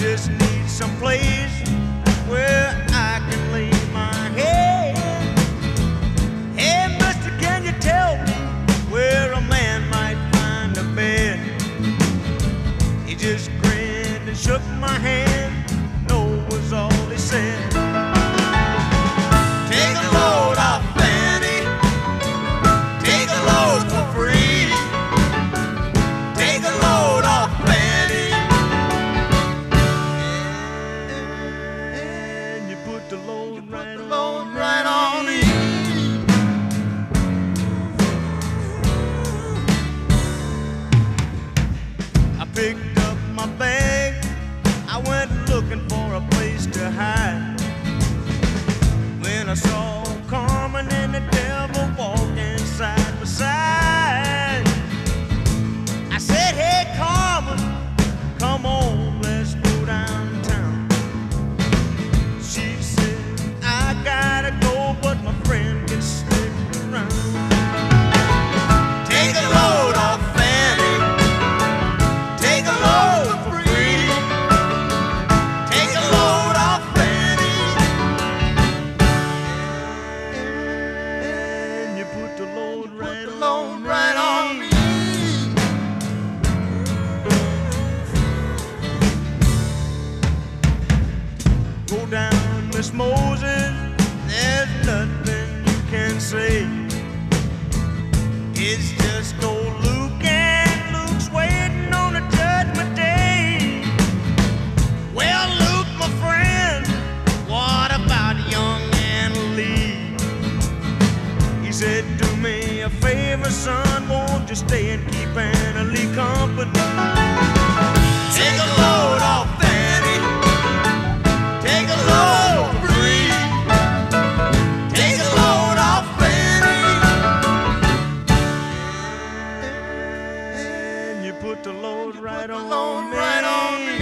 just need some place where I can lay my head. Hey, mister, can you tell me where a man might find a bed? He just grinned and shook my hand. No was all he said. Take a load off Fanny. Take a load for free. Take a load off Fanny. And you put the load right on me. I picked up my bag. I went looking for a place to hide. When I saw Carmen and the devil walking side by side, I said, hey Carmen, come on, let's go downtown. She said, I gotta go, but my friend can stick around. Take a load off Fanny. Take a load for free. Take a load off Fanny. And you put the load right on me. Go down, Miss Moses, there's nothing you can say. It's just old Luke, and Luke's waiting on a judgment day. Well, Luke, my friend, what about young Anna Lee? He said, do me a favor, son, won't you stay and keep Anna Lee company? Take a load off Fanny. Take a load free. Take a load off Fanny. And you put the load right on me.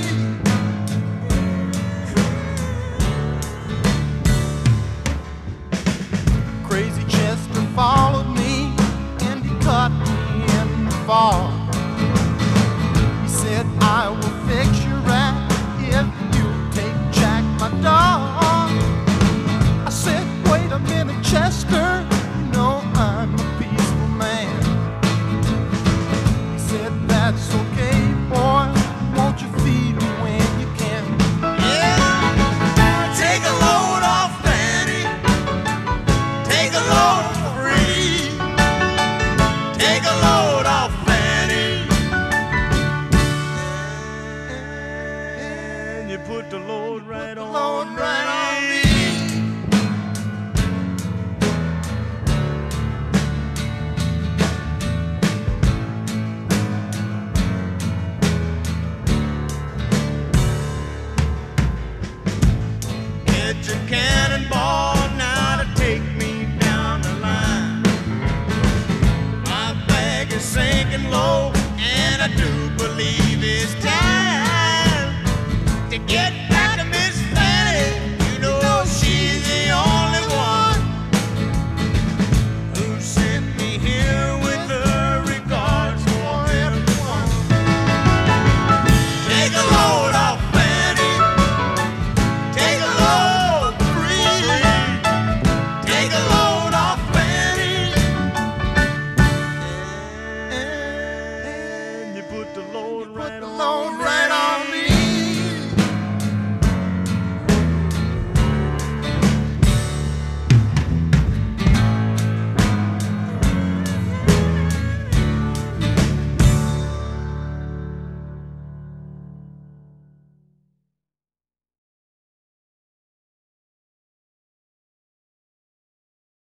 Crazy Chester followed me and he caught me in the fall. He said, I will fix you right if you take Jack, my dog. I said, wait a minute, Chester, you know I'm a peaceful man. He said, that's okay, boy, won't you feed me when you can? Yeah, take a load off Fanny. Take a load free. Take a load off Fanny. And you put the load right on me. Get your cannonball now to take me down the line. My bag is sinking low, and I do believe it's time to get